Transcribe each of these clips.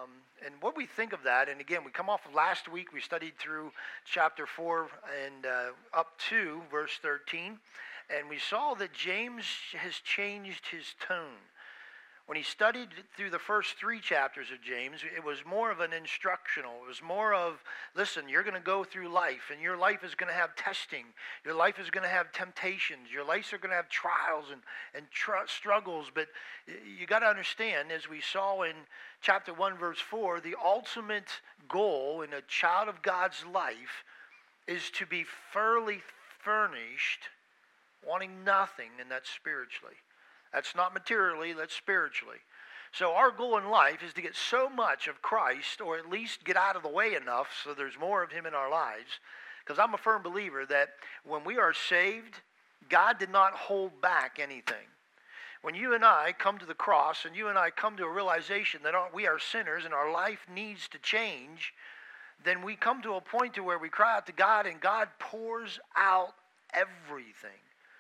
And what we think of that, and again, we come off of last week, we studied through chapter 4 and up to verse 13, and we saw that James has changed his tone. When he studied through the first 3 chapters of James, it was more of an instructional. It was more of, listen, you're going to go through life, and your life is going to have testing. Your life is going to have temptations. Your life is going to have trials and struggles. But you got to understand, as we saw in chapter 1, verse 4, the ultimate goal in a child of God's life is to be thoroughly furnished, wanting nothing, and that's spiritually. That's not materially, that's spiritually. So our goal in life is to get so much of Christ, or at least get out of the way enough so there's more of him in our lives. Because I'm a firm believer that when we are saved, God did not hold back anything. When you and I come to the cross, and you and I come to a realization that we are sinners and our life needs to change, then we come to a point to where we cry out to God, and God pours out everything.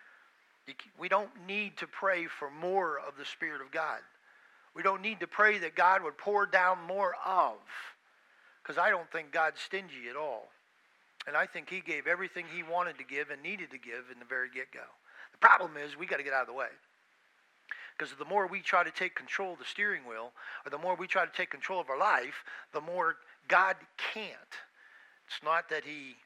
We don't need to pray for more of the Spirit of God. We don't need to pray that God would pour down more of, because I don't think God's stingy at all. And I think he gave everything he wanted to give and needed to give in the very get-go. The problem is we got to get out of the way. Because the more we try to take control of the steering wheel, or the more we try to take control of our life, the more God can't. It's not that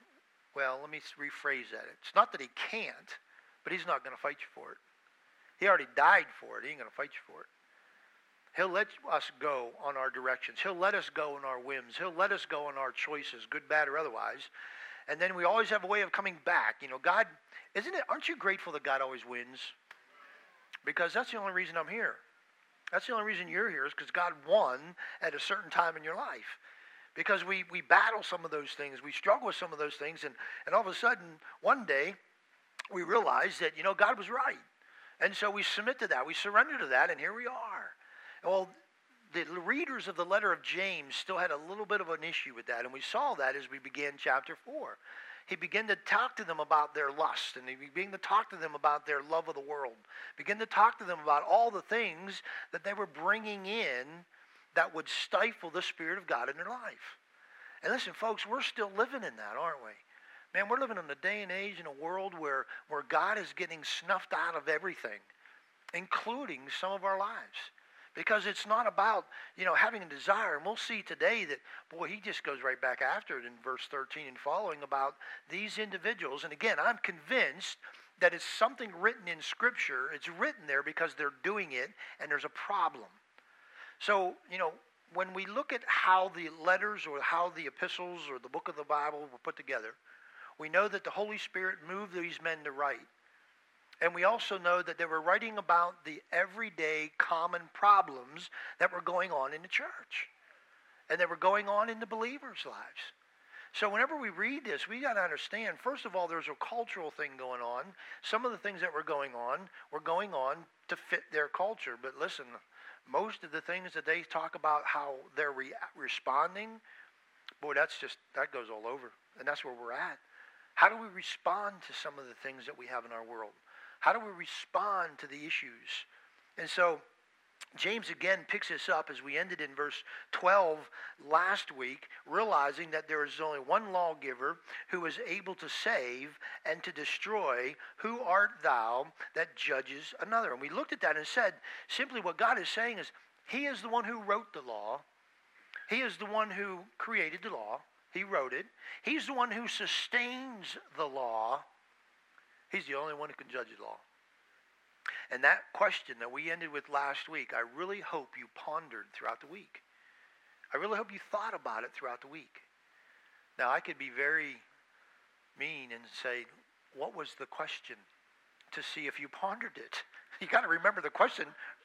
let me rephrase that. It's not that he can't, but he's not going to fight you for it. He already died for it. He ain't going to fight you for it. He'll let us go on our directions. He'll let us go on our whims. He'll let us go on our choices, good, bad, or otherwise. And then we always have a way of coming back. God, aren't you grateful that God always wins? Because that's the only reason I'm here. That's the only reason you're here, is because God won at a certain time in your life. Because we battle some of those things. We struggle with some of those things. And all of a sudden, one day, we realize that, God was right. And so we submit to that. We surrender to that, and here we are. Well, the readers of the letter of James still had a little bit of an issue with that, and we saw that as we began chapter 4. He began to talk to them about their lust, and he began to talk to them about their love of the world. Began to talk to them about all the things that they were bringing in that would stifle the Spirit of God in their life. And listen, folks, we're still living in that, aren't we? Man, we're living in a day and age in a world where God is getting snuffed out of everything, including some of our lives. Because it's not about, having a desire. And we'll see today that, he just goes right back after it in verse 13 and following about these individuals. And again, I'm convinced that it's something written in Scripture. It's written there because they're doing it, and there's a problem. So, when we look at how the letters or how the epistles or the book of the Bible were put together, we know that the Holy Spirit moved these men to write. And we also know that they were writing about the everyday common problems that were going on in the church. And that were going on in the believers' lives. So whenever we read this, we got to understand, first of all, there's a cultural thing going on. Some of the things that were going on to fit their culture. But listen, most of the things that they talk about how they're responding, that goes all over. And that's where we're at. How do we respond to some of the things that we have in our world? How do we respond to the issues? And so James again picks this up as we ended in verse 12 last week, realizing that there is only one lawgiver who is able to save and to destroy. Who art thou that judges another? And we looked at that and said, simply what God is saying is, he is the one who wrote the law. He is the one who created the law. He wrote it. He's the one who sustains the law. He's the only one who can judge the law. And that question that we ended with last week, I really hope you pondered throughout the week. I really hope you thought about it throughout the week. Now, I could be very mean and say, what was the question? To see if you pondered it. You got to remember the question.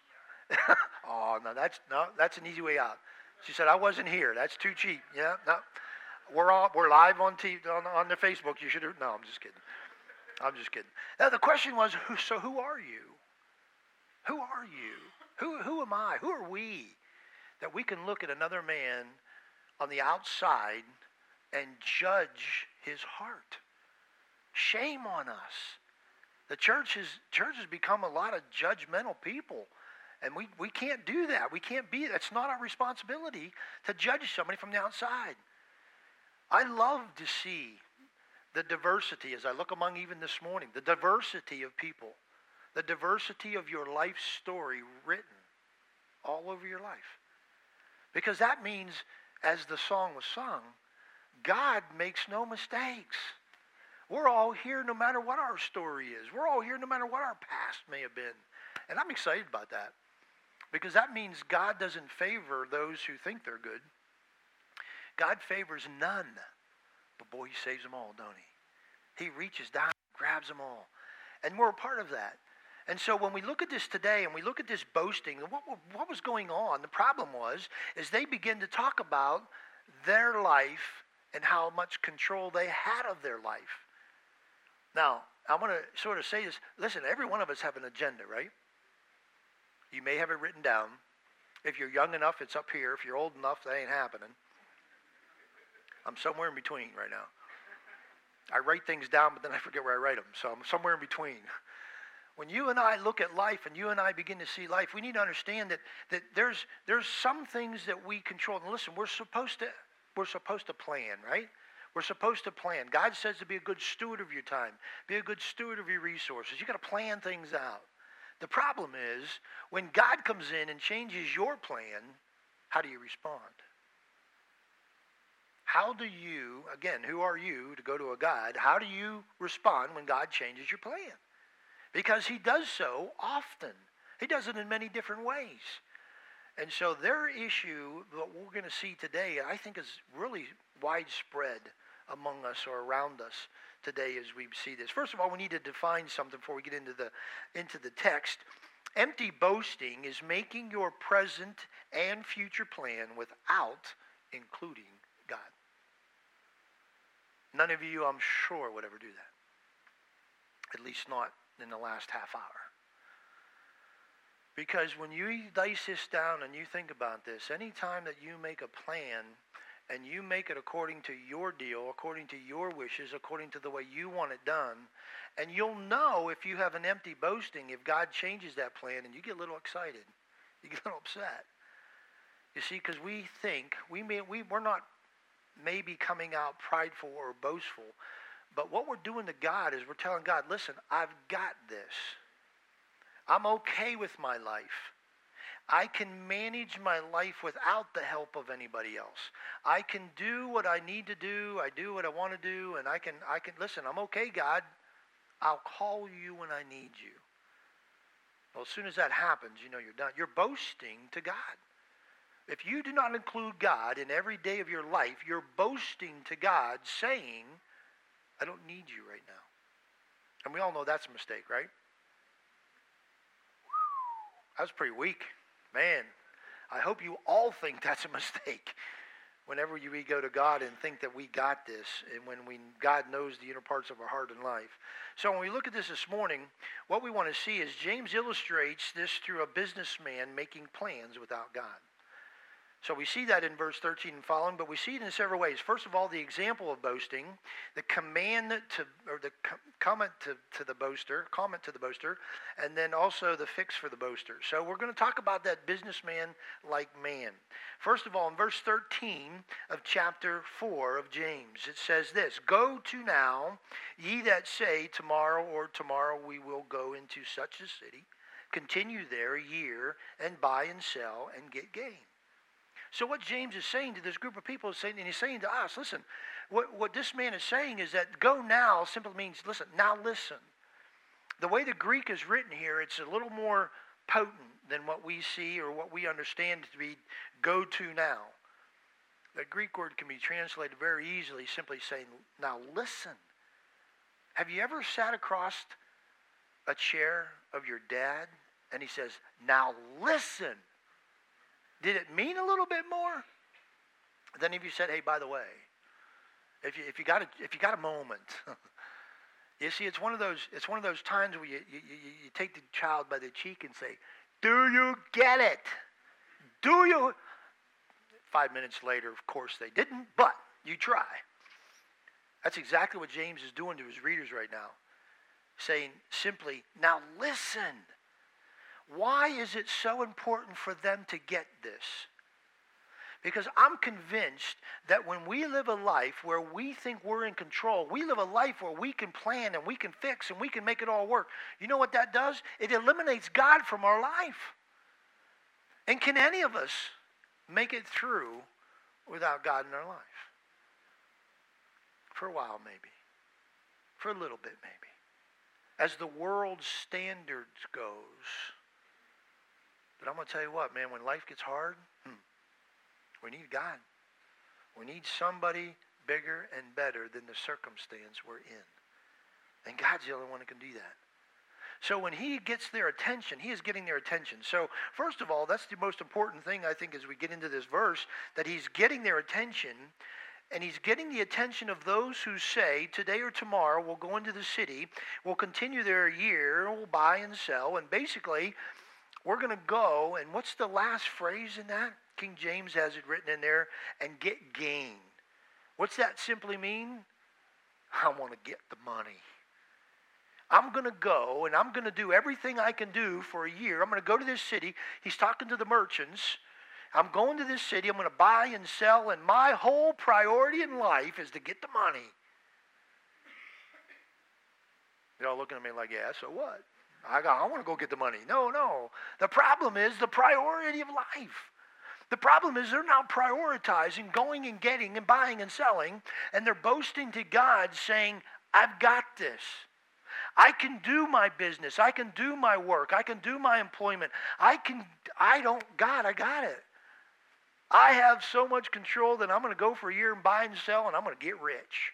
Oh, no, that's an easy way out. She said, I wasn't here. That's too cheap. Yeah, no. We're live on TV, on the Facebook. You should have. No, I'm just kidding. Now the question was, who are you? Who are you? Who am I? Who are we that we can look at another man on the outside and judge his heart? Shame on us. The church has become a lot of judgmental people. And we can't do that. We can't be, that's not our responsibility to judge somebody from the outside. I love to see the diversity as I look among even this morning, the diversity of people, the diversity of your life story written all over your life. Because that means, as the song was sung, God makes no mistakes. We're all here no matter what our story is. We're all here no matter what our past may have been. And I'm excited about that. Because that means God doesn't favor those who think they're good. God favors none. But boy, he saves them all, don't he? He reaches down, grabs them all. And we're a part of that. And so when we look at this today and we look at this boasting, what was going on? The problem is they begin to talk about their life and how much control they had of their life. Now, I want to sort of say this. Listen, every one of us have an agenda, right? You may have it written down. If you're young enough, it's up here. If you're old enough, that ain't happening. I'm somewhere in between right now. I write things down, but then I forget where I write them. So I'm somewhere in between. When you and I look at life and you and I begin to see life, we need to understand that there's some things that we control. And listen, we're supposed to plan, right? We're supposed to plan. God says to be a good steward of your time. Be a good steward of your resources. You got to plan things out. The problem is when God comes in and changes your plan, how do you respond? How do you, again, who are you to go to a God? How do you respond when God changes your plan? Because he does so often. He does it in many different ways. And so their issue that we're going to see today, I think, is really widespread among us or around us today as we see this. First of all, we need to define something before we get into the text. Empty boasting is making your present and future plan without including God. None of you, I'm sure, would ever do that. At least not in the last half hour. Because when you dice this down and you think about this, anytime that you make a plan and you make it according to your deal, according to your wishes, according to the way you want it done, and you'll know if you have an empty boasting, if God changes that plan, and you get a little excited, you get a little upset. You see, because we think, we're not maybe coming out prideful or boastful, but what we're doing to God is we're telling God, listen, I've got this. I'm okay with my life. I can manage my life without the help of anybody else. I can do what I need to do. I do what I want to do, and I can listen, I'm okay, God. I'll call you when I need you. Well, as soon as that happens, you know you're done. You're boasting to God. If you do not include God in every day of your life, you're boasting to God, saying, I don't need you right now. And we all know that's a mistake, right? That was pretty weak. Man, I hope you all think that's a mistake. Whenever we go to God and think that we got this, and when God knows the inner parts of our heart and life. So when we look at this morning, what we want to see is James illustrates this through a businessman making plans without God. So we see that in verse 13 and following, but we see it in several ways. First of all, the example of boasting, the command to, or the comment to the boaster, and then also the fix for the boaster. So we're going to talk about that businessman-like man. First of all, in verse 13 of chapter 4 of James, it says this, Go to now, ye that say, tomorrow we will go into such a city, continue there a year, and buy and sell, and get gain. So what James is saying to this group of people is saying, and he's saying to us, listen, what this man is saying is that go now simply means listen. Now listen. The way the Greek is written here, it's a little more potent than what we see or what we understand to be go to now. The Greek word can be translated very easily simply saying, now listen. Have you ever sat across a chair of your dad and he says, now listen? Did it mean a little bit more? Then if you said, hey, by the way, if you got a moment, you see, it's one of those times where you take the child by the cheek and say, do you get it? Do you? 5 minutes later, of course they didn't, but you try. That's exactly what James is doing to his readers right now. Saying simply, now listen. Why is it so important for them to get this? Because I'm convinced that when we live a life where we think we're in control, we live a life where we can plan and we can fix and we can make it all work. You know what that does? It eliminates God from our life. And can any of us make it through without God in our life? For a while, maybe. For a little bit, maybe. As the world's standards goes. But I'm going to tell you what, man, when life gets hard, we need God. We need somebody bigger and better than the circumstance we're in. And God's the only one who can do that. So when he gets their attention, he is getting their attention. So first of all, that's the most important thing, I think, as we get into this verse, that he's getting their attention. And he's getting the attention of those who say, today or tomorrow, we'll go into the city, we'll continue there a year, we'll buy and sell. And basically, we're going to go, and what's the last phrase in that? King James has it written in there, and get gain. What's that simply mean? I want to get the money. I'm going to go, and I'm going to do everything I can do for a year. I'm going to go to this city. He's talking to the merchants. I'm going to this city. I'm going to buy and sell, and my whole priority in life is to get the money. They're all looking at me like, yeah, so what? I want to go get the money. No. The problem is the priority of life. The problem is they're not prioritizing going and getting and buying and selling, and they're boasting to God saying, I've got this. I can do my business. I can do my work. I can do my employment. God, I got it. I have so much control that I'm going to go for a year and buy and sell, and I'm going to get rich.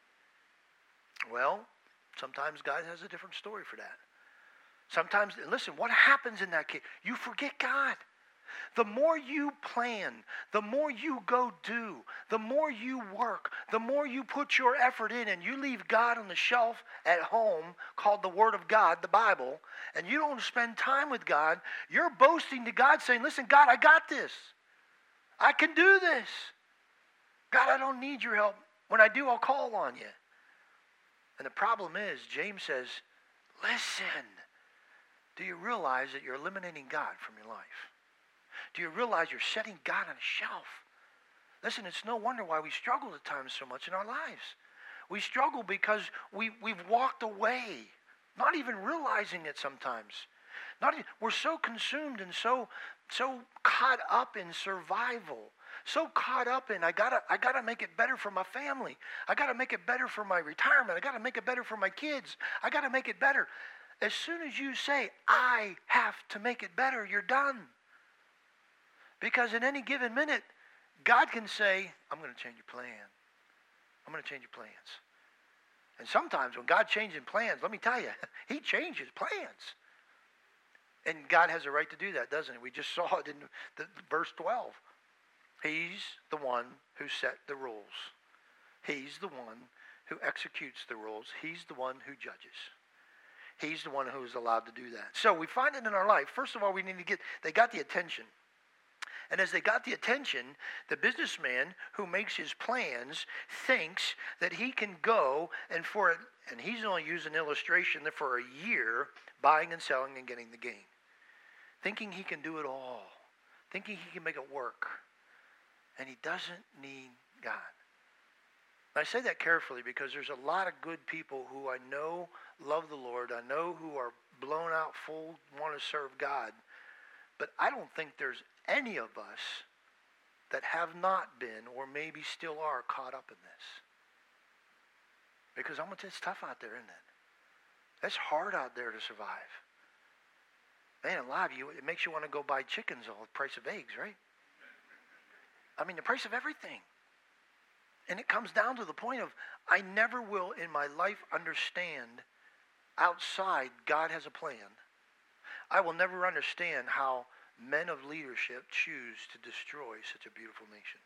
Well, sometimes God has a different story for that. Sometimes, listen, what happens in that case? You forget God. The more you plan, the more you go do, the more you work, the more you put your effort in, and you leave God on the shelf at home called the Word of God, the Bible, and you don't spend time with God, you're boasting to God saying, listen, God, I got this. I can do this. God, I don't need your help. When I do, I'll call on you. And the problem is, James says, listen, do you realize that you're eliminating God from your life? Do you realize you're setting God on a shelf? Listen, it's no wonder why we struggle at times so much in our lives. We struggle because we've walked away, not even realizing it sometimes. We're so consumed and so caught up in survival, so caught up in I gotta make it better for my family. I gotta make it better for my retirement. I gotta make it better for my kids. I gotta make it better. As soon as you say, I have to make it better, you're done. Because in any given minute, God can say, I'm going to change your plan. I'm going to change your plans. And sometimes when God changes plans, let me tell you, he changes plans. And God has a right to do that, doesn't he? We just saw it in verse 12. He's the one who set the rules. He's the one who executes the rules. He's the one who judges. He's the one who is allowed to do that. So we find it in our life. First of all, they got the attention. And as they got the attention, the businessman who makes his plans thinks that he can go and he's only used an illustration that for a year, buying and selling and getting the gain. Thinking he can do it all. Thinking he can make it work. And he doesn't need God. And I say that carefully because there's a lot of good people who I know love the Lord. I know who are blown out full, want to serve God. But I don't think there's any of us that have not been or maybe still are caught up in this. Because it's tough out there, isn't it? It's hard out there to survive. Man, a lot of you, it makes you want to go buy chickens all the price of eggs, right? I mean, the price of everything. And it comes down to the point of, I never will in my life understand outside God has a plan. I will never understand how men of leadership choose to destroy such a beautiful nation.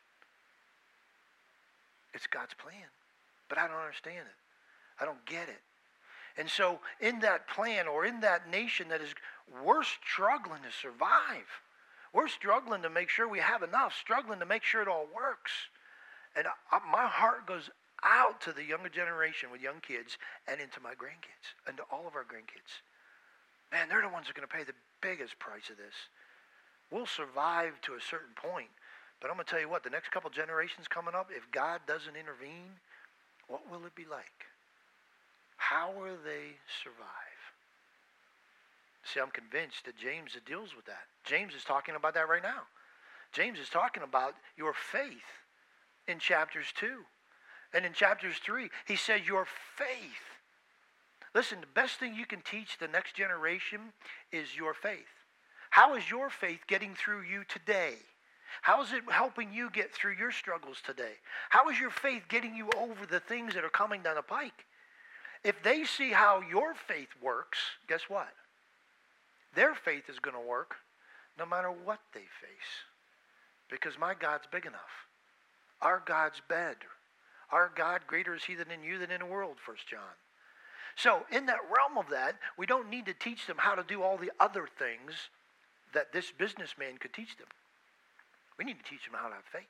It's God's plan, but I don't understand it. I don't get it. And so in that plan or in that nation we're struggling to survive. We're struggling to make sure we have enough, struggling to make sure it all works. And my heart goes out to the younger generation with young kids and into my grandkids and to all of our grandkids. man, they're the ones who are going to pay the biggest price of this. We'll survive to a certain point, but I'm going to tell you what, the next couple generations coming up, if God doesn't intervene, what will it be like? How will they survive? See, I'm convinced that James deals with that. James is talking about that right now. James is talking about your faith in chapters 2. And in chapters 3, he says your faith. Listen, the best thing you can teach the next generation is your faith. How is your faith getting through you today? How is it helping you get through your struggles today? How is your faith getting you over the things that are coming down the pike? If they see how your faith works, guess what? Their faith is going to work no matter what they face. Because my God's big enough. Our God's better. Our God, greater is he than in you than in the world, 1 John. So in that realm of that, we don't need to teach them how to do all the other things that this businessman could teach them. We need to teach them how to have faith.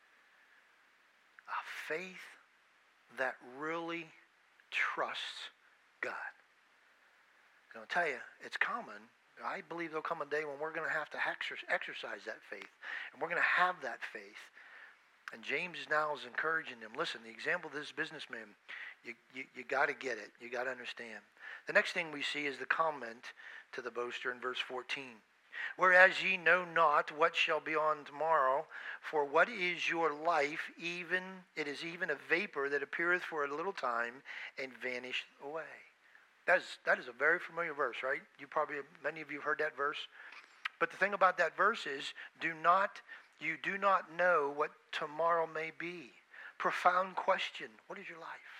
A faith that really trusts God. I'm going to tell you, it's common. I believe there'll come a day when we're going to have to exercise that faith. And we're going to have that faith. And James now is encouraging them. Listen, the example of this businessman, you got to get it. You got to understand. The next thing we see is the comment to the boaster in verse 14. Whereas ye know not what shall be on tomorrow, for what is your life? Even it is even a vapor that appeareth for a little time and vanisheth away. That is a very familiar verse, right? Many of you have heard that verse. But the thing about that verse is, you do not know what tomorrow may be. Profound question. What is your life?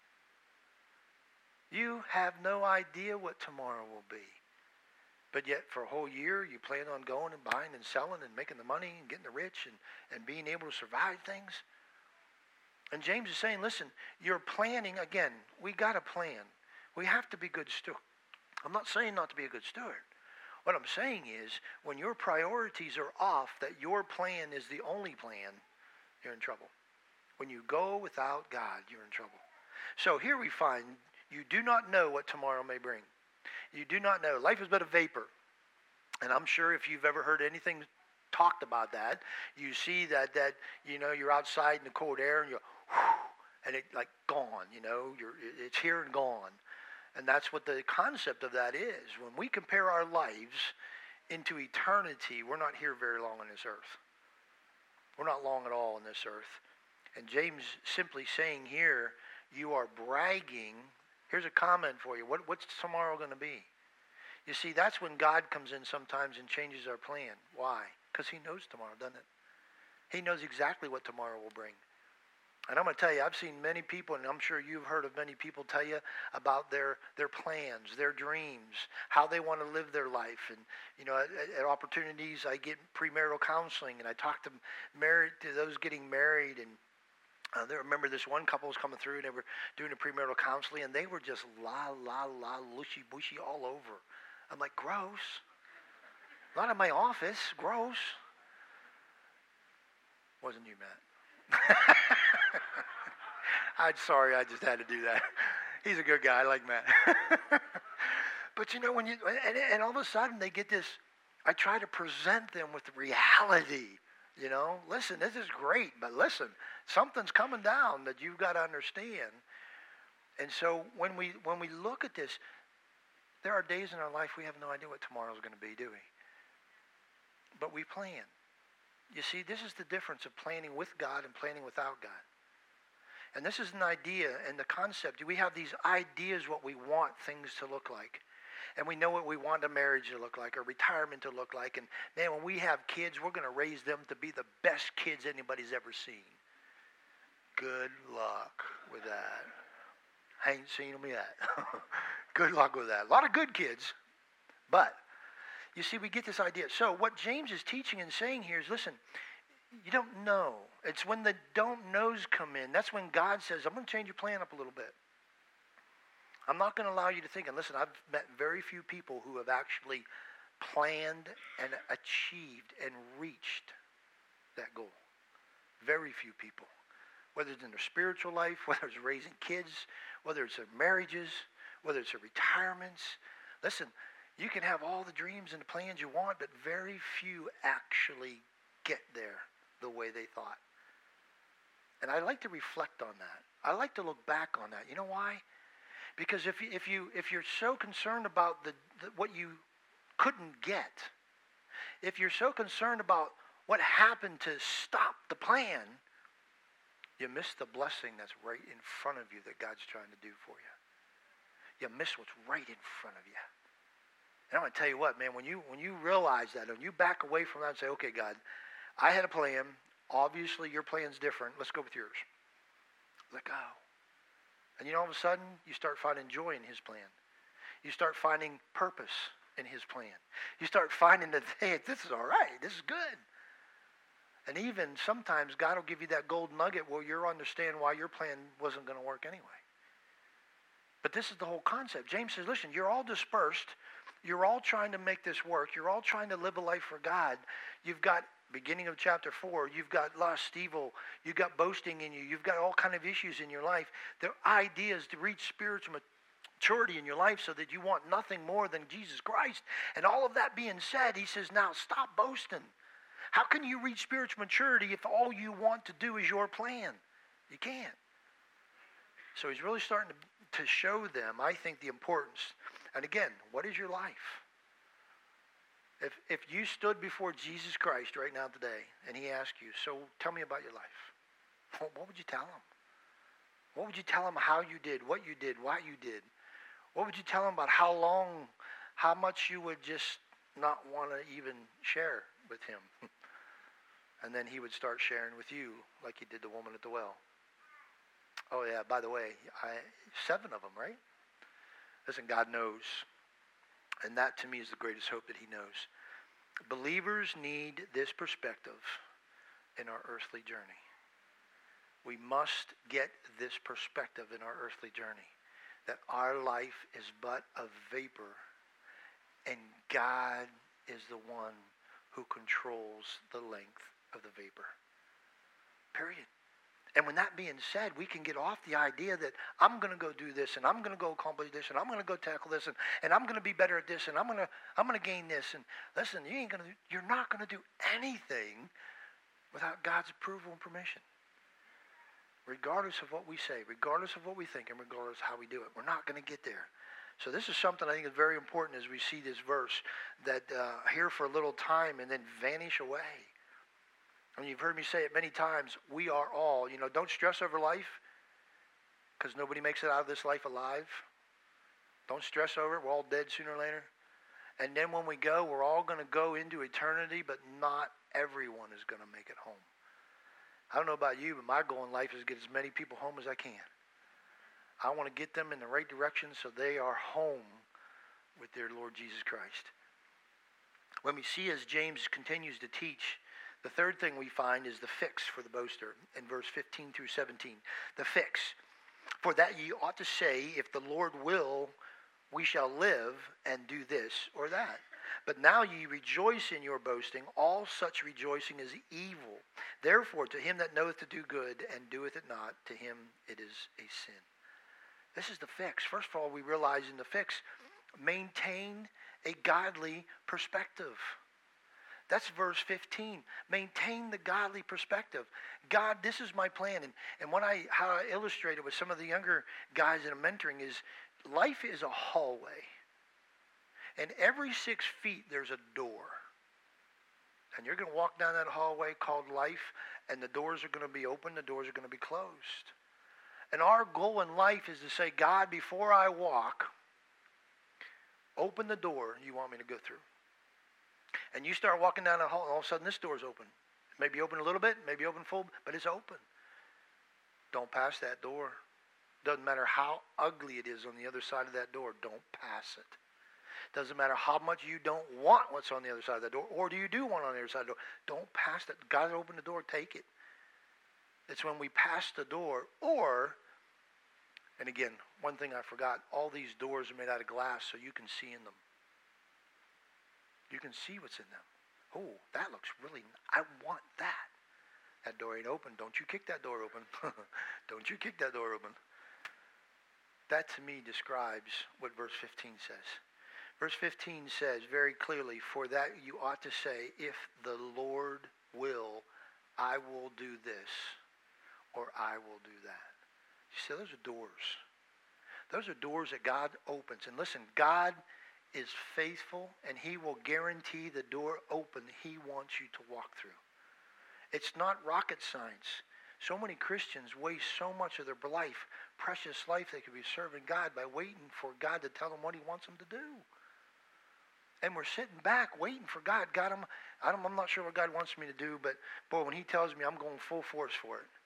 You have no idea what tomorrow will be. But yet for a whole year, you plan on going and buying and selling and making the money and getting the rich and being able to survive things. And James is saying, listen, you're planning, again, we got to plan. We have to be good stewards. I'm not saying not to be a good steward. What I'm saying is, when your priorities are off, that your plan is the only plan, you're in trouble. When you go without God, you're in trouble. So here we find, you do not know what tomorrow may bring. You do not know. Life is but a vapor. And I'm sure if you've ever heard anything talked about that, you see that you're outside in the cold air and you're, and it's like gone, it's here and gone. And that's what the concept of that is. When we compare our lives into eternity, we're not here very long on this earth. We're not long at all on this earth. And James simply saying here, you are bragging. Here's a comment for you. What's tomorrow going to be? You see, that's when God comes in sometimes and changes our plan. Why? Because he knows tomorrow, doesn't it? He knows exactly what tomorrow will bring. And I'm going to tell you, I've seen many people, and I'm sure you've heard of many people tell you about their plans, their dreams, how they want to live their life. And, at opportunities, I get premarital counseling, and I talk to those getting married. And I remember this one couple was coming through, and they were doing the premarital counseling, and they were just lushy-bushy all over. I'm like, gross. Not in my office, gross. Wasn't you, Matt? I'm sorry, I just had to do that. He's a good guy, I like Matt. But when and all of a sudden they get this, I try to present them with the reality. Listen, this is great, but listen, something's coming down that you've got to understand. And so when we look at this, there are days in our life we have no idea what tomorrow's going to be, do we? But we plan. You see, this is the difference of planning with God and planning without God. And this is an idea and the concept. We have these ideas what we want things to look like. And we know what we want a marriage to look like or retirement to look like. And man, when we have kids, we're going to raise them to be the best kids anybody's ever seen. Good luck with that. I ain't seen them yet. Good luck with that. A lot of good kids. But, you see, we get this idea. So what James is teaching and saying here is, listen, you don't know. It's when the don't knows come in. That's when God says, I'm going to change your plan up a little bit. I'm not going to allow you to think. And listen, I've met very few people who have actually planned and achieved and reached that goal. Very few people. Whether it's in their spiritual life, whether it's raising kids, whether it's their marriages, whether it's their retirements. Listen, You can have all the dreams and the plans you want, but very few actually get there the way they thought. And I like to reflect on that. I like to look back on that. You know why? Because if you're so concerned about what you couldn't get, if you're so concerned about what happened to stop the plan, you miss the blessing that's right in front of you that God's trying to do for you. You miss what's right in front of you. And I'm going to tell you what, man, when you realize that, and you back away from that and say, okay, God, I had a plan. Obviously, your plan's different. Let's go with yours. Let go. And all of a sudden, you start finding joy in his plan. You start finding purpose in his plan. You start finding that, hey, this is all right. This is good. And even sometimes God will give you that gold nugget where you'll understand why your plan wasn't going to work anyway. But this is the whole concept. James says, listen, you're all dispersed. You're all trying to make this work. You're all trying to live a life for God. You've got, beginning of chapter 4, you've got lust, evil. You've got boasting in you. You've got all kind of issues in your life. The idea is to reach spiritual maturity in your life so that you want nothing more than Jesus Christ. And all of that being said, he says, now stop boasting. How can you reach spiritual maturity if all you want to do is your plan? You can't. So he's really starting to show them, I think, the importance. And again, what is your life? If you stood before Jesus Christ right now today and he asked you, so tell me about your life, what would you tell him? What would you tell him how you did, what you did, why you did? What would you tell him about how much you would just not want to even share with him? And then he would start sharing with you like he did the woman at the well. Oh yeah, by the way, 7 of them, right? Listen, God knows. And that to me is the greatest hope that he knows. Believers need this perspective in our earthly journey. We must get this perspective in our earthly journey. That our life is but a vapor. And God is the one who controls the length of the vapor. Period. And when that being said, we can get off the idea that I'm going to go do this, and I'm going to go accomplish this, and I'm going to go tackle this, and I'm going to be better at this, and I'm going to gain this. And listen, you're not going to do anything without God's approval and permission. Regardless of what we say, regardless of what we think, and regardless of how we do it, we're not going to get there. So this is something I think is very important as we see this verse, that here for a little time and then vanish away. And you've heard me say it many times, we are all, don't stress over life, because nobody makes it out of this life alive. Don't stress over it. We're all dead sooner or later. And then when we go, we're all going to go into eternity, but not everyone is going to make it home. I don't know about you, but my goal in life is to get as many people home as I can. I want to get them in the right direction so they are home with their Lord Jesus Christ. When we see as James continues to teach, the third thing we find is the fix for the boaster in verse 15 through 17. The fix. For that ye ought to say, if the Lord will, we shall live and do this or that. But now ye rejoice in your boasting. All such rejoicing is evil. Therefore, to him that knoweth to do good and doeth it not, to him it is a sin. This is the fix. First of all, we realize in the fix, maintain a godly perspective. That's verse 15. Maintain the godly perspective. God, this is my plan. And how I illustrate it with some of the younger guys that I'm mentoring is, life is a hallway. And every 6 feet, there's a door. And you're going to walk down that hallway called life, and the doors are going to be open, the doors are going to be closed. And our goal in life is to say, God, before I walk, open the door you want me to go through. And you start walking down the hall, and all of a sudden this door's open. Maybe open a little bit, maybe open full, but it's open. Don't pass that door. Doesn't matter how ugly it is on the other side of that door, don't pass it. Doesn't matter how much you don't want what's on the other side of that door, or do you do want on the other side of the door. Don't pass that. God opened the door, take it. It's when we pass the door, and again, one thing I forgot, all these doors are made out of glass so you can see in them. You can see what's in them. Oh, that looks really, I want that. That door ain't open. Don't you kick that door open. Don't you kick that door open. That to me describes what verse 15 says. Verse 15 says very clearly, for that you ought to say, if the Lord will, I will do this, or I will do that. You see, those are doors. Those are doors that God opens. And listen, God is faithful, and he will guarantee the door open he wants you to walk through. It's not rocket science. So many Christians waste so much of their life, precious life they could be serving God, by waiting for God to tell them what he wants them to do. And we're sitting back waiting for God. God, I'm not sure what God wants me to do, but boy, when he tells me, I'm going full force for it.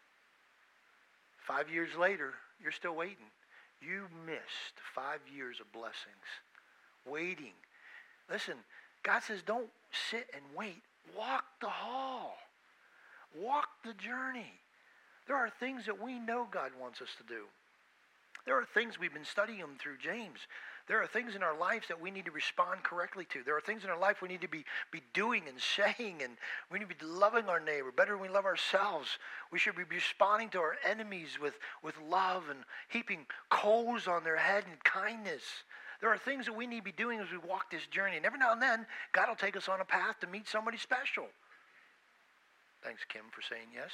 5 years later, you're still waiting. You missed 5 years of blessings. Waiting. Listen, God says don't sit and wait. Walk the hall. Walk the journey. There are things that we know God wants us to do. There are things we've been studying them through James. There are things in our lives that we need to respond correctly to. There are things in our life we need to be doing and saying, and we need to be loving our neighbor better than we love ourselves. We should be responding to our enemies with love and heaping coals on their head and kindness. There are things that we need to be doing as we walk this journey. And every now and then, God will take us on a path to meet somebody special. Thanks, Kim, for saying yes.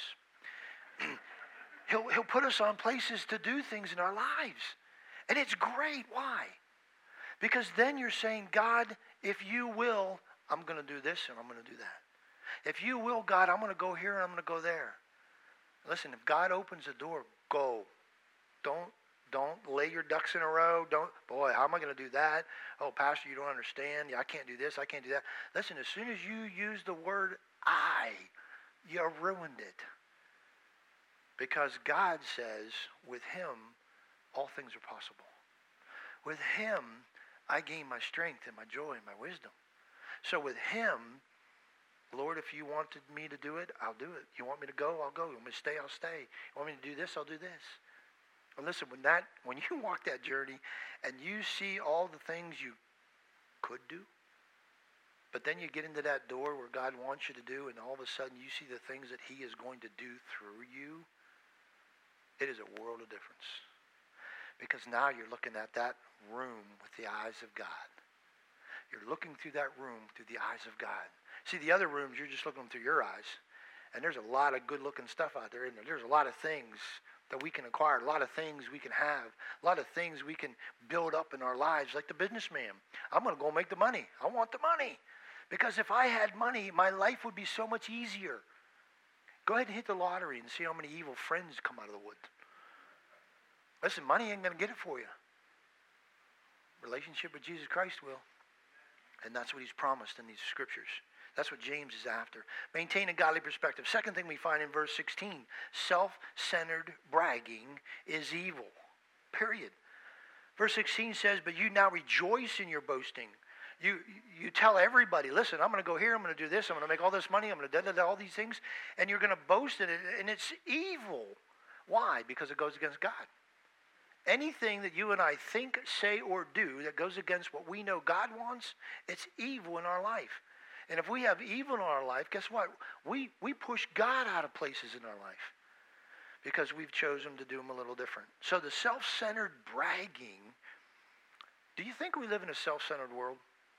He'll put us on places to do things in our lives. And it's great. Why? Because then you're saying, God, if you will, I'm going to do this and I'm going to do that. If you will, God, I'm going to go here and I'm going to go there. Listen, if God opens the door, go. Don't lay your ducks in a row. Boy, how am I going to do that? Oh, Pastor, you don't understand. Yeah, I can't do this. I can't do that. Listen, as soon as you use the word I, you ruined it. Because God says, with him, all things are possible. With him, I gain my strength and my joy and my wisdom. So with him, Lord, if you wanted me to do it, I'll do it. You want me to go, I'll go. You want me to stay, I'll stay. You want me to do this, I'll do this. And listen, when you walk that journey and you see all the things you could do, but then you get into that door where God wants you to do, and all of a sudden you see the things that he is going to do through you, it is a world of difference. Because now you're looking at that room with the eyes of God. You're looking through that room through the eyes of God. See, the other rooms, you're just looking through your eyes. And there's a lot of good-looking stuff out there, isn't there? There's a lot of things that we can acquire, a lot of things we can have, a lot of things we can build up in our lives, like the businessman. I'm going to go make the money. I want the money. Because if I had money, my life would be so much easier. Go ahead and hit the lottery and see how many evil friends come out of the wood. Listen, money ain't going to get it for you. Relationship with Jesus Christ will. And that's what he's promised in these scriptures. That's what James is after. Maintain a godly perspective. Second thing we find in verse 16, self-centered bragging is evil. Period. Verse 16 says, but you now rejoice in your boasting. You tell everybody, listen, I'm going to go here, I'm going to do this, I'm going to make all this money, I'm going to do all these things, and you're going to boast in it, and it's evil. Why? Because it goes against God. Anything that you and I think, say, or do that goes against what we know God wants, it's evil in our life. And if we have evil in our life, guess what? We push God out of places in our life because we've chosen to do them a little different. So the self-centered bragging, do you think we live in a self-centered world?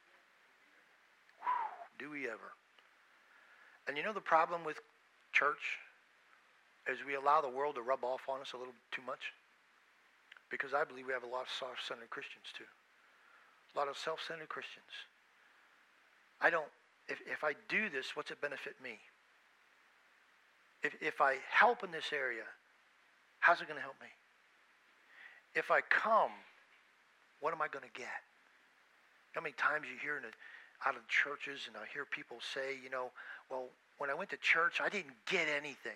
Whew, do we ever? And you know the problem with church is we allow the world to rub off on us a little too much. Because I believe we have a lot of self-centered Christians too. A lot of self-centered Christians. If I do this, what's it benefit me? If I help in this area, how's it going to help me? If I come, what am I going to get? How many times you hear out of churches, and I hear people say, well, when I went to church, I didn't get anything.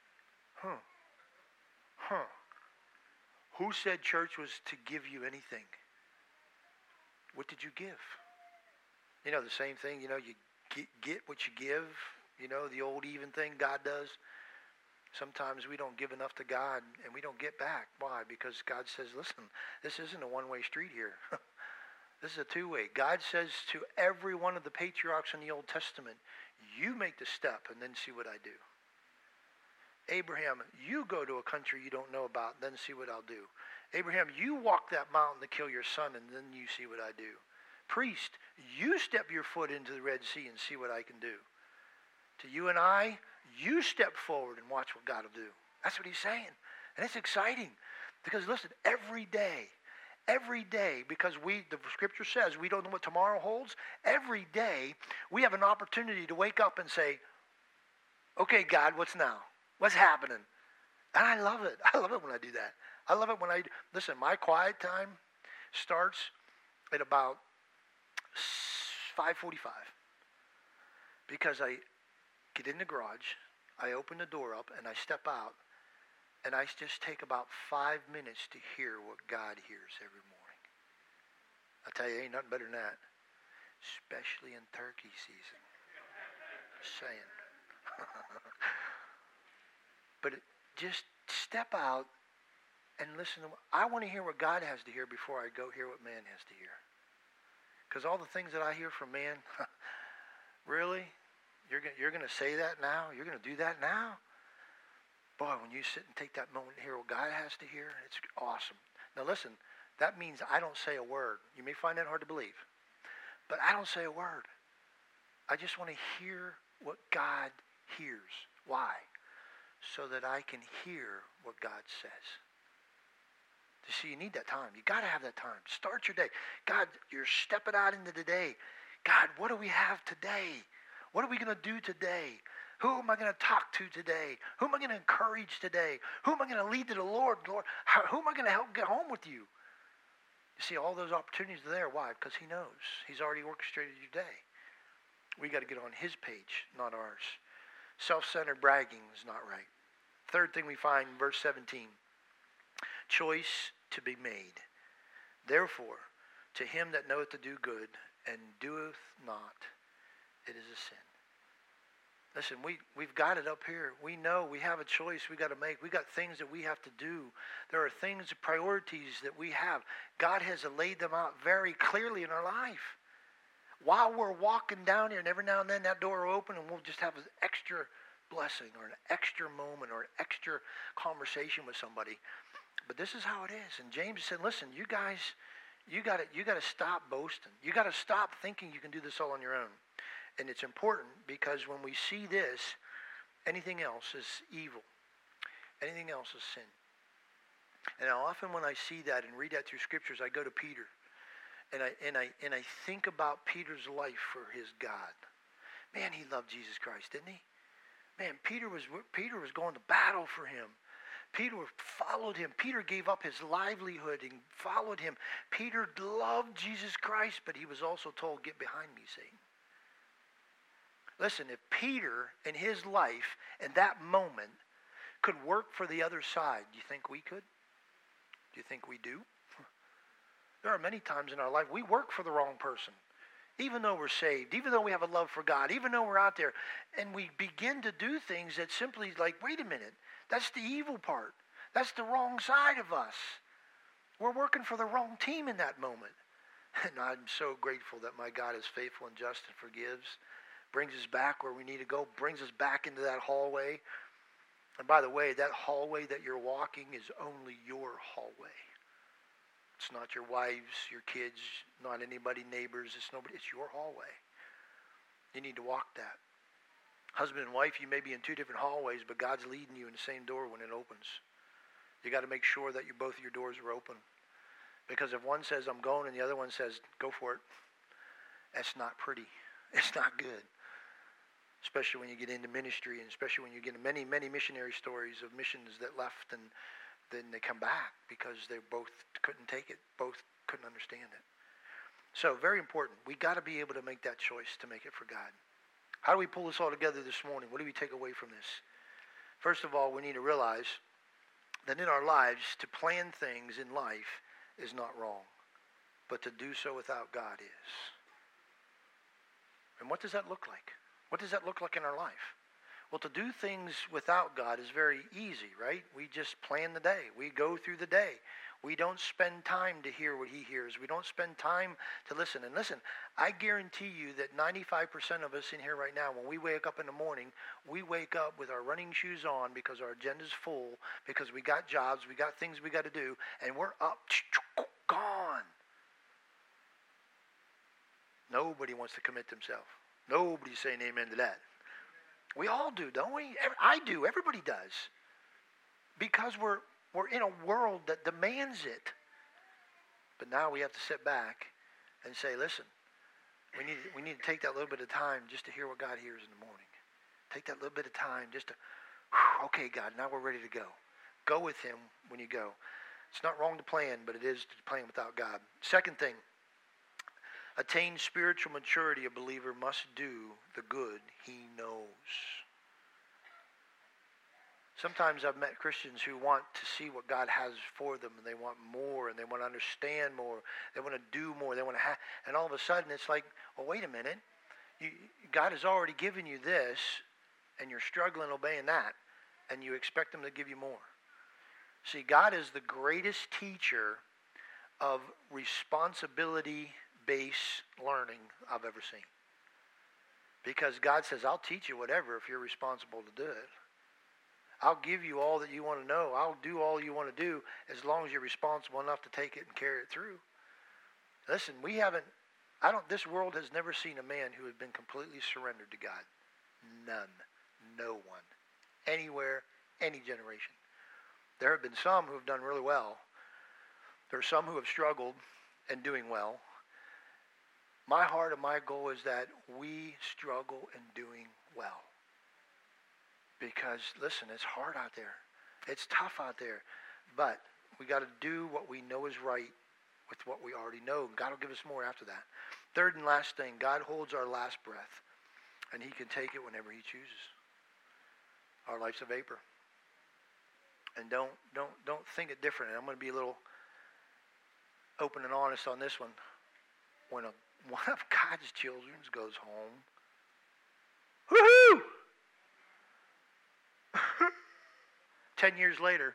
Who said church was to give you anything? What did you give? The same thing, you get what you give, the old even thing God does. Sometimes we don't give enough to God and we don't get back. Why? Because God says, listen, this isn't a one-way street here. This is a two-way. God says to every one of the patriarchs in the Old Testament, you make the step and then see what I do. Abraham, you go to a country you don't know about, then see what I'll do. Abraham, you walk that mountain to kill your son, and then you see what I do. priest, you step your foot into the Red Sea and see what I can do. To you and I, you step forward and watch what God will do. That's what he's saying. And it's exciting because, listen, every day, because the scripture says we don't know what tomorrow holds, every day we have an opportunity to wake up and say, okay, God, what's now? What's happening? And I love it. I love it when I do that. I love it when listen, my quiet time starts at about 5:45 because I get in the garage, I open the door up, and I step out, and I just take about 5 minutes to hear what God hears every morning. I tell you, ain't nothing better than that, especially in turkey season. Just saying. But just step out and listen. I want to hear what God has to hear before I go hear what man has to hear. Because all the things that I hear from man, really? You're going to say that now? You're going to do that now? Boy, when you sit and take that moment to hear what God has to hear, it's awesome. Now listen, that means I don't say a word. You may find that hard to believe. But I don't say a word. I just want to hear what God hears. Why? So that I can hear what God says. You see, you need that time. You got to have that time. Start your day. God, you're stepping out into the day. God, what do we have today? What are we going to do today? Who am I going to talk to today? Who am I going to encourage today? Who am I going to lead to the Lord? Lord, who am I going to help get home with you? You see, all those opportunities are there. Why? Because he knows. He's already orchestrated your day. We got to get on his page, not ours. Self-centered bragging is not right. Third thing we find in verse 17. Choice to be made. Therefore, to him that knoweth to do good and doeth not, it is a sin. Listen, we've got it up here. We know we have a choice we got to make. We got things that we have to do. There are things, priorities that we have. God has laid them out very clearly in our life. While we're walking down here, and every now and then that door will open and we'll just have an extra blessing or an extra moment or an extra conversation with somebody. But this is how it is. And James said, listen, you guys, you got to stop boasting. You got to stop thinking you can do this all on your own. And it's important because when we see this, anything else is evil. Anything else is sin. And often when I see that and read that through scriptures, I go to Peter. And I think about Peter's life for his God. Man, he loved Jesus Christ, didn't he? Man, Peter was going to battle for him. Peter followed him. Peter gave up his livelihood and followed him. Peter loved Jesus Christ, but he was also told, get behind me, Satan. Listen, if Peter in his life in that moment could work for the other side, do you think we could? Do you think we do? There are many times in our life we work for the wrong person. Even though we're saved, even though we have a love for God, even though we're out there, and we begin to do things that simply like, wait a minute, that's the evil part. That's the wrong side of us. We're working for the wrong team in that moment. And I'm so grateful that my God is faithful and just and forgives, brings us back where we need to go, brings us back into that hallway. And by the way, that hallway that you're walking is only your hallway. It's not your wives, your kids, not anybody, neighbors. It's nobody. It's your hallway. You need to walk that. Husband and wife, you may be in two different hallways, but God's leading you in the same door when it opens. You got to make sure that both of your doors are open. Because if one says, I'm going, and the other one says, go for it, that's not pretty. It's not good. Especially when you get into ministry, and especially when you get into many, many missionary stories of missions that left and then they come back because they both couldn't take it, both couldn't understand it. So very important. We got to be able to make that choice to make it for God. How do we pull this all together this morning? What do we take away from this? First of all, we need to realize that in our lives, to plan things in life is not wrong, but to do so without God is. And what does that look like? What does that look like in our life? Well, to do things without God is very easy, right? We just plan the day. We go through the day. We don't spend time to hear what he hears. We don't spend time to listen. And listen, I guarantee you that 95% of us in here right now, when we wake up in the morning, we wake up with our running shoes on because our agenda's full, because we got jobs, we got things we got to do, and we're up, gone. Nobody wants to commit themselves. Nobody's saying amen to that. We all do, don't we? I do. Everybody does. Because we're in a world that demands it. But now we have to sit back and say, listen, we need to take that little bit of time just to hear what God hears in the morning. Take that little bit of time just to, okay, God, now we're ready to go. Go with him when you go. It's not wrong to plan, but it is to plan without God. Second thing, attain spiritual maturity, a believer must do the good he knows. Sometimes I've met Christians who want to see what God has for them, and they want more, and they want to understand more. They want to do more. They want to have, and all of a sudden it's like, well, wait a minute. God has already given you this, and you're struggling obeying that, and you expect him to give you more. See, God is the greatest teacher of responsibility-based learning I've ever seen. Because God says, I'll teach you whatever if you're responsible to do it. I'll give you all that you want to know. I'll do all you want to do as long as you're responsible enough to take it and carry it through. Listen, this world has never seen a man who has been completely surrendered to God. None. No one. Anywhere, any generation. There have been some who have done really well. There are some who have struggled and doing well. My heart and my goal is that we struggle in doing well. Because, listen, it's hard out there. It's tough out there. But we got to do what we know is right with what we already know. God will give us more after that. Third and last thing, God holds our last breath, and he can take it whenever he chooses. Our life's a vapor. And don't think it different. I'm going to be a little open and honest on this one. When one of God's children goes home, woohoo! 10 years later,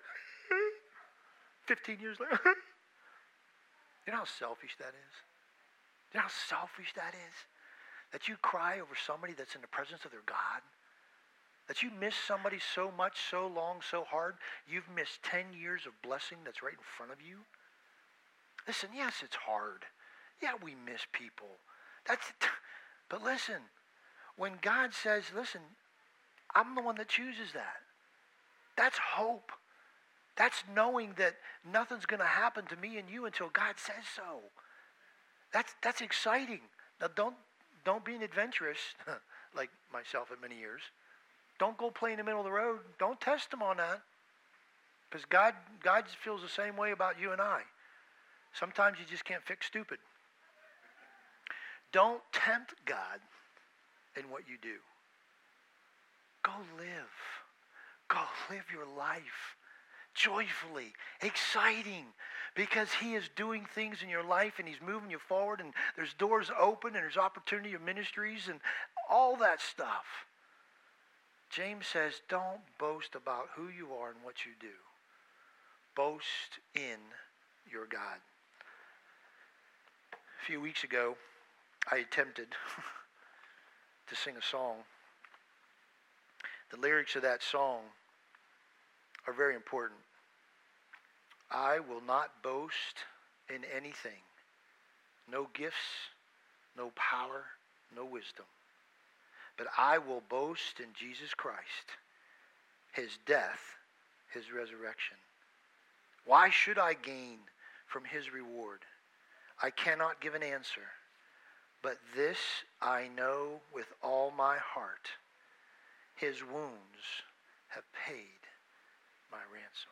15 years later, you know how selfish that is? You know how selfish that is? That you cry over somebody that's in the presence of their God? That you miss somebody so much, so long, so hard, you've missed 10 years of blessing that's right in front of you? Listen, yes, it's hard. Yeah, we miss people. But listen, when God says, listen, I'm the one that chooses that. That's hope. That's knowing that nothing's going to happen to me and you until God says so. That's exciting. Now don't be an adventurous like myself at many years. Don't go play in the middle of the road. Don't test him on that. Because God feels the same way about you and I. Sometimes you just can't fix stupid. Don't tempt God in what you do. Go live. Go live your life joyfully, exciting, because he is doing things in your life and he's moving you forward, and there's doors open and there's opportunity of ministries and all that stuff. James says, don't boast about who you are and what you do. Boast in your God. A few weeks ago, I attempted to sing a song. The lyrics of that song are very important. I will not boast in anything. No gifts, no power, no wisdom. But I will boast in Jesus Christ, his death, his resurrection. Why should I gain from his reward? I cannot give an answer. But this I know with all my heart. His wounds have paid my ransom.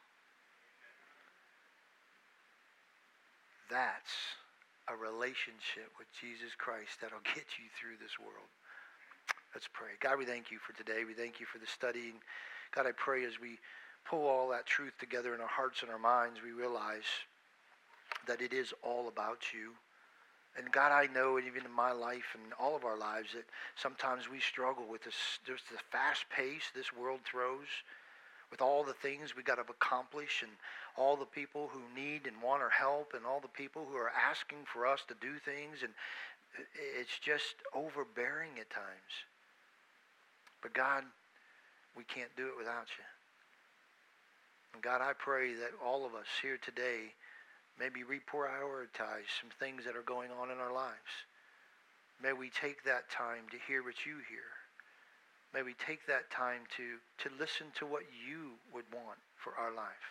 That's a relationship with Jesus Christ that'll get you through this world. Let's pray. God, we thank you for today. We thank you for the study. God, I pray as we pull all that truth together in our hearts and our minds, we realize that it is all about you. And God, I know even in my life and all of our lives that sometimes we struggle with this, just the fast pace this world throws, with all the things we got to accomplish and all the people who need and want our help and all the people who are asking for us to do things, and it's just overbearing at times. But God, we can't do it without you. And God, I pray that all of us here today maybe reprioritize some things that are going on in our lives. May we take that time to hear what you hear. May we take that time to listen to what you would want for our life.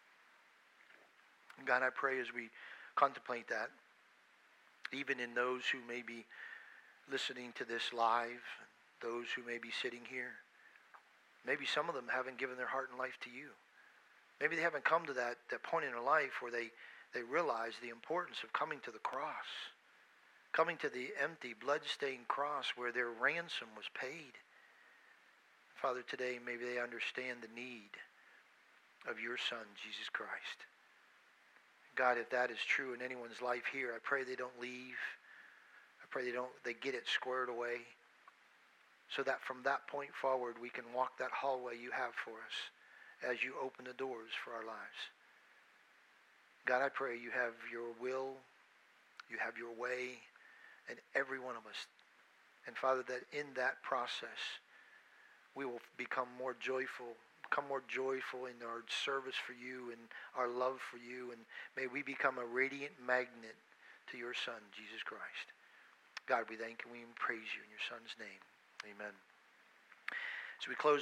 God, I pray as we contemplate that, even in those who may be listening to this live, those who may be sitting here, maybe some of them haven't given their heart and life to you. Maybe they haven't come to that point in their life where they realize the importance of coming to the cross, coming to the empty, blood-stained cross where their ransom was paid. Father, today maybe they understand the need of your Son, Jesus Christ. God, if that is true in anyone's life here, I pray they don't leave. I pray they get it squared away so that from that point forward we can walk that hallway you have for us as you open the doors for our lives. God, I pray you have your will, you have your way in every one of us. And Father, that in that process we will become more joyful in our service for you and our love for you, and may we become a radiant magnet to your Son, Jesus Christ. God, we thank and we praise you in your Son's name. Amen. So we close